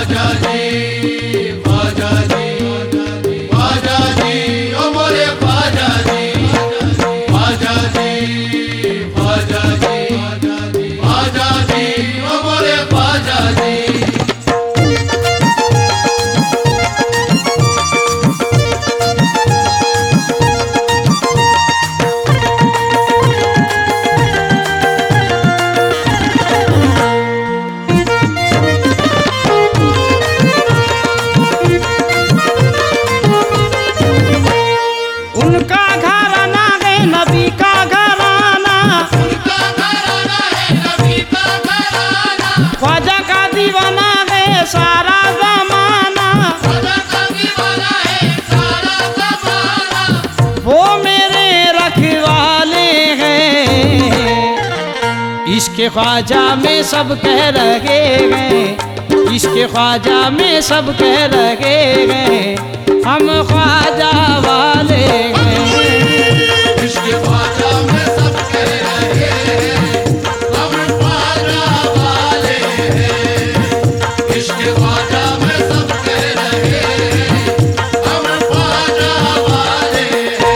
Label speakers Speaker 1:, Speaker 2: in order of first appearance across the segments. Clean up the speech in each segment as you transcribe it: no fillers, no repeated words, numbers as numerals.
Speaker 1: ख्वाजा जी, ख्वाजा जी, ख्वाजा जी, ओ मोरे ख्वाजा जी, ख्वाजा जी, ख्वाजा जी, ख्वाजा जी, ओ मोरे ख्वाजा जी।
Speaker 2: उनका घराना है नबी का घराना,
Speaker 1: उनका घराना है नबी का घराना,
Speaker 2: ख्वाजा का दीवाना है सारा जमाना।
Speaker 1: ख्वाजा का दीवाना है सारा ज़माना,
Speaker 2: वो मेरे रखवाले हैं, इश्क ख्वाजा में सब कह रहे हैं, इश्क ख्वाजा में सब कह रहे हैं, हम ख्वाजा वाले हैं।
Speaker 1: इश्क ख्वाजा में सब कह रहे हैं, हम ख्वाजा वाले हैं। इश्क ख्वाजा में सब कह रहे हैं, हम ख्वाजा वाले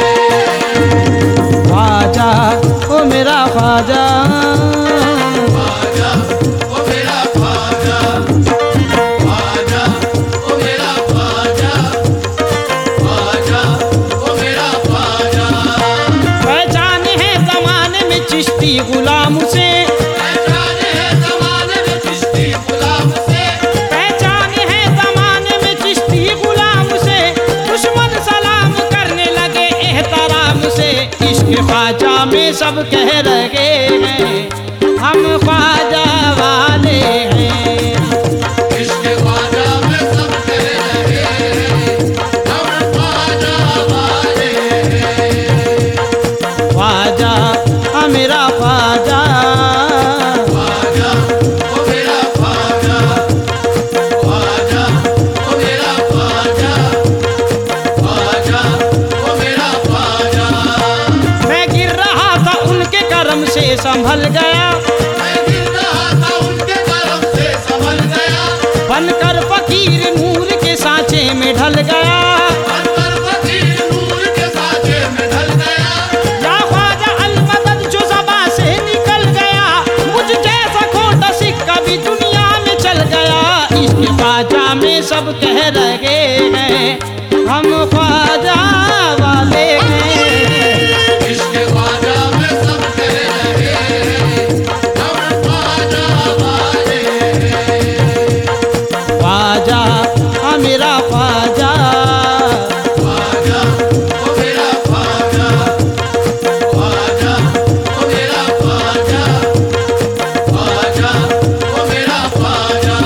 Speaker 1: हैं।
Speaker 2: ख्वाजा ओ मेरा ख्वाजा,
Speaker 1: ख्वाजा ओ मेरा ख्वाजा, ख्वाजा ओ मेरा ख्वाजा, ख्वाजा ओ मेरा ख्वाजा।
Speaker 2: पहचान है जमाने में चिश्ती गुलाम से,
Speaker 1: पहचान है ज़माने में चिश्ती गुलाम से,
Speaker 2: पहचान है जमाने में चिश्ती गुलाम से, दुश्मन सलाम करने लगे एहतराम से। इश्क ख्वाजा में सब कह रहे हैं, हम ख्वाजा वाले हैं।
Speaker 1: इश्क ख्वाजा में सब कह रहे हैं, हम ख्वाजा वाले हैं।
Speaker 2: ख्वाजा मेरा ख्वाजा,
Speaker 1: ख्वाजा ओ मेरा ख्वाजा, ख्वाजा ओ मेरा ख्वाजा, ख्वाजा ओ मेरा ख्वाजा।
Speaker 2: मैं गिर रहा था उनके करम से संभल गया,
Speaker 1: मैं गिर रहा था उनके करम से संभल गया,
Speaker 2: बनकर फकीर नूर के सांचे में ढल गया।
Speaker 1: बनकर फकीर नूर के साँचे में ढल गया।
Speaker 2: या ख्वाजा अलमदद जो ज़बां से निकल गया, मुझ जैसा खोटा सिक्का भी दुनिया में चल गया। इश्क ख्वाजा में सब कह रहे हैं, हम ख्वाजा वाले हैं।
Speaker 1: इश्क ख्वाजा में सब कह रहे हैं, हम ख्वाजा वाले हैं।
Speaker 2: ख्वाजा मेरा ख्वाजा,
Speaker 1: ख्वाजा ओ मेरा ख्वाजा, ख्वाजा ओ मेरा ख्वाजा, ख्वाजा ओ मेरा ख्वाजा।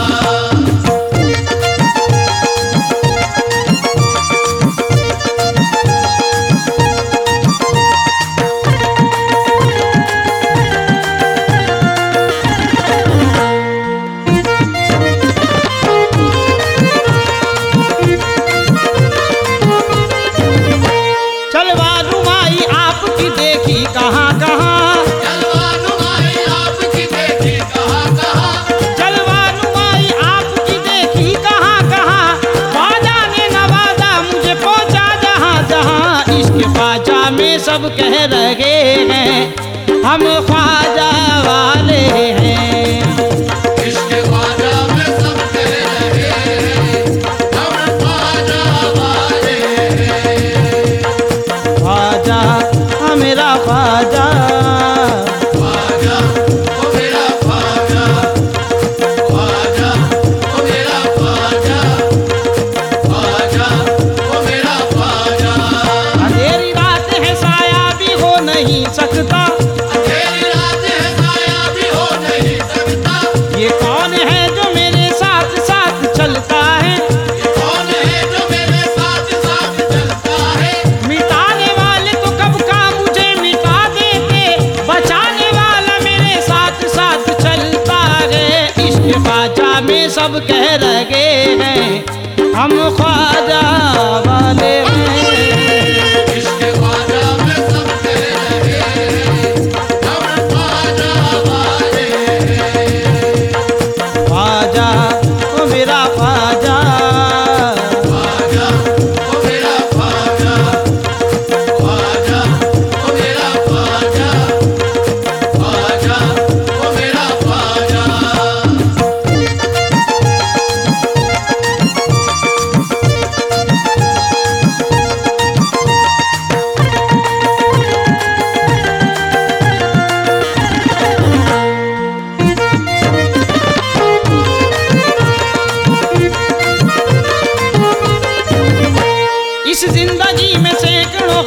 Speaker 2: चलवा नुमाई आपकी देखी कहाँ कहाँ,
Speaker 1: जलवा नुमाई आपकी देखी कहाँ कहाँ,
Speaker 2: चलवा नुमाई आपकी देखी कहाँ कहाँ। ख्वाजा ने नवाजा मुझे पहुँचा जहाँ जहाँ। इश्क ख्वाजा में सब कह रहे हैं, हम ख्वाजा वाले हैं।
Speaker 1: इश्क ख्वाजा में सब कह रहे हैं, हम ख्वाजा वाले हैं।
Speaker 2: ख्वाजा मेरा ख्वाजा,
Speaker 1: ख्वाजा ओ मेरा ख्वाजा, ख्वाजा ओ मेरा ख्वाजा, ख्वाजा ओ मेरा ख्वाजा।
Speaker 2: अंधेरी रात है साया भी हो नहीं सकता,
Speaker 1: अंधेरी रात है साया भी हो नहीं सकता।
Speaker 2: ये कौन है जो मेरे साथ साथ चलता है।
Speaker 1: ये कौन है जो मेरे साथ साथ चलता है।
Speaker 2: मिटाने वाले तो कब का मुझे मिटा देते, बचाने वाला मेरे साथ साथ चलता है। इश्क ख्वाजा में सब कह रहे हैं, हम ख्वाजा वाले हैं।
Speaker 1: इश्क ख्वाजा में सब कह रहे हैं, हम ख्वाजा वाले हैं।
Speaker 2: ख्वाजा ओ मेरा ख्वाजा।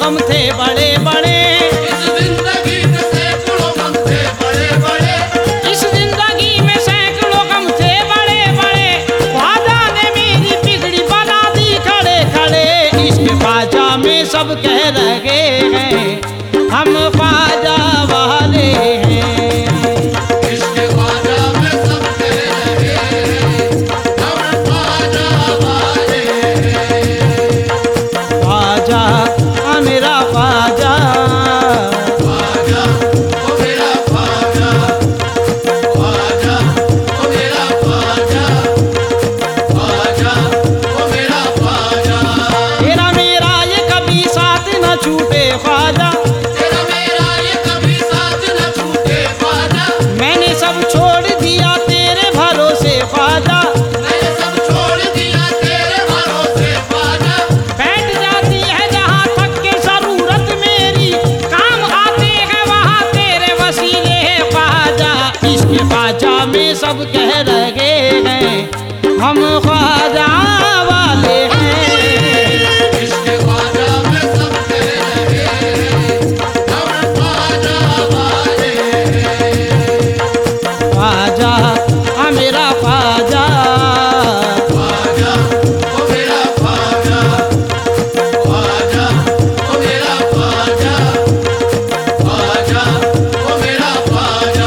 Speaker 2: गम थे बड़े बड़े,
Speaker 1: इस जिंदगी में सैकड़ों गम थे बड़े बड़े,
Speaker 2: इस जिंदगी में सैकड़ों गम थे बड़े बड़े, ख्वाजा ने मेरी बिगड़ी बना दी खड़े खड़े। इश्क ख्वाजा में सब कह रहे हैं हम ख्वाजा वाले हैं।
Speaker 1: इश्क ख्वाजा में सब कह रहे हैं हम ख्वाजा वाले हैं।
Speaker 2: ख्वाजा मेरा ख्वाजा,
Speaker 1: ख्वाजा ओ मेरा ख्वाजा, ख्वाजा ओ मेरा ख्वाजा, ख्वाजा ओ मेरा ख्वाजा।
Speaker 2: तेरा मेरा ये कभी साथ न छूटे ख्वाजा,
Speaker 1: तेरा मेरा ये कभी साथ न छूटे ख्वाजा,
Speaker 2: मैंने सब छोड़ दिया तेरे भरोसे ख्वाजा।
Speaker 1: मैंने सब छोड़ दिया तेरे भरोसे ख्वाजा।
Speaker 2: बैठ जाती है जहाँ तक के जरूरत मेरी, काम आते हैं वहाँ तेरे वसीले हैं ख्वाजा। इश्क ख्वाजा में सब कह रहे हैं हम ख्वाजा वाले हैं।
Speaker 1: इश्क ख्वाजा में सब कह रहे हैं हम ख्वाजा वाले हैं।
Speaker 2: ख्वाजा मेरा ख्वाजा,
Speaker 1: ख्वाजा ओ मेरा ख्वाजा, ख्वाजा ओ मेरा ख्वाजा, ख्वाजा ओ मेरा ख्वाजा।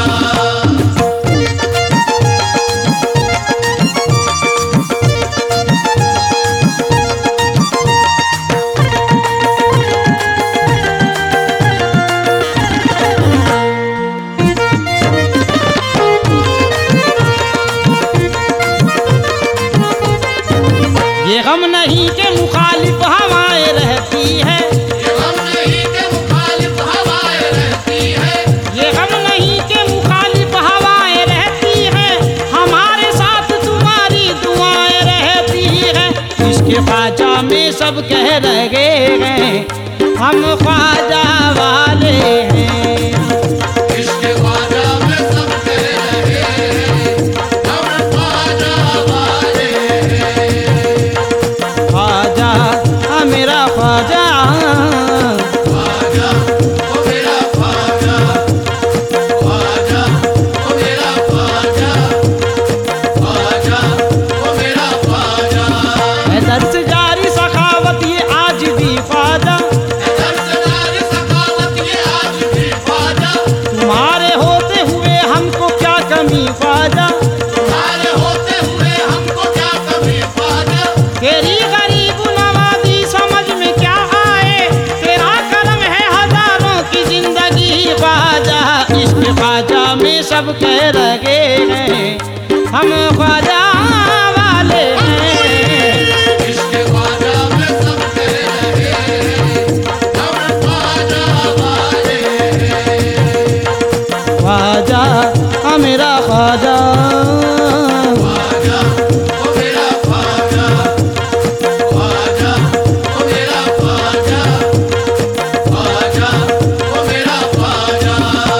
Speaker 2: ये गम नहीं के मुखालिफ हवाएं रहती है,
Speaker 1: ये गम नहीं के मुखालिफ हवाएं रहती है,
Speaker 2: ये गम नहीं के मुखालिफ हवाएं रहती है, हमारे साथ तुम्हारी दुआएं रहती है। इसके ख्वाजा में सब कह रहे हैं हम ख्वाजा वाले हैं।
Speaker 1: इश्क ख्वाजा में सब कह रहे हैं हम ख्वाजा वाले हैं।
Speaker 2: ख्वाजा मेरा ख्वाजा,
Speaker 1: ख्वाजा ओ मेरा ख्वाजा, ख्वाजा ओ मेरा ख्वाजा, ख्वाजा ओ मेरा ख्वाजा।
Speaker 2: है दर्स जारी सखावत ये आज भी ख्वाजा,
Speaker 1: दर्शनार सखावत ये आज भी ख्वाजा,
Speaker 2: तुम्हारे होते हुए हमको क्या कमी ख्वाजा।
Speaker 1: तुम्हारे होते हुए हमको क्या कमी ख्वाजा।
Speaker 2: तेरी गरीब नवाजी समझ में क्या आए, तेरा करम है हजारों की जिंदगी ख्वाजा। इश्क ख्वाजा में सब कह रहे हैं हम ख्वाजा वाले हैं।
Speaker 1: इश्क ख्वाजा में सब कह रहे हैं हम ख्वाजा वाले हैं।
Speaker 2: ख्वाजा मेरा ख्वाजा,
Speaker 1: ख्वाजा ओ मेरा ख्वाजा, ख्वाजा ओ मेरा ख्वाजा, ख्वाजा ओ मेरा ख्वाजा।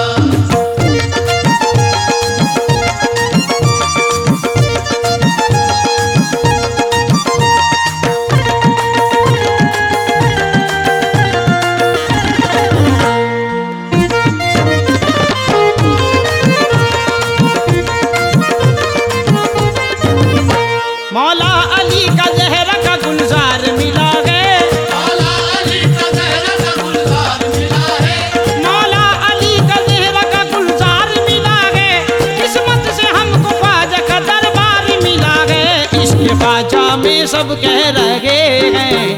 Speaker 2: मौला अली का जहरा का गुलजार मिला है,
Speaker 1: मौला अली का ज़हरा का गुलजार मिला है,
Speaker 2: मौला अली का जहरा का गुलजार मिला है, किस्मत से हमको ख्वाजा का दरबार मिला है। इश्क ख्वाजा में सब कह रहे हैं